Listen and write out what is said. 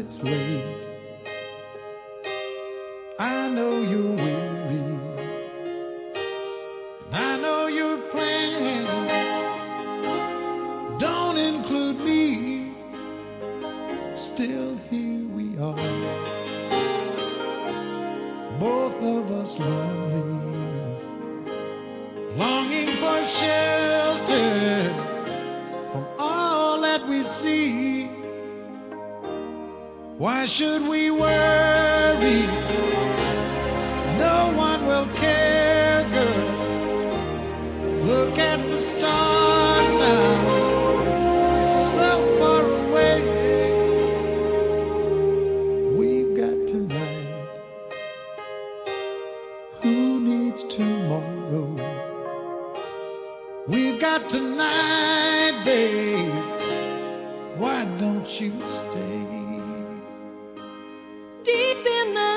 it's late. I know you're weary, and I know your plans don't include me. Still here we are, both of us lonely, longing for shelter from all that we see. Why should we worry? No one will care, girl. Look at the stars now, so far away. We've got tonight. Who needs tomorrow? We've got tonight, babe. Why don't you stay? Deep in the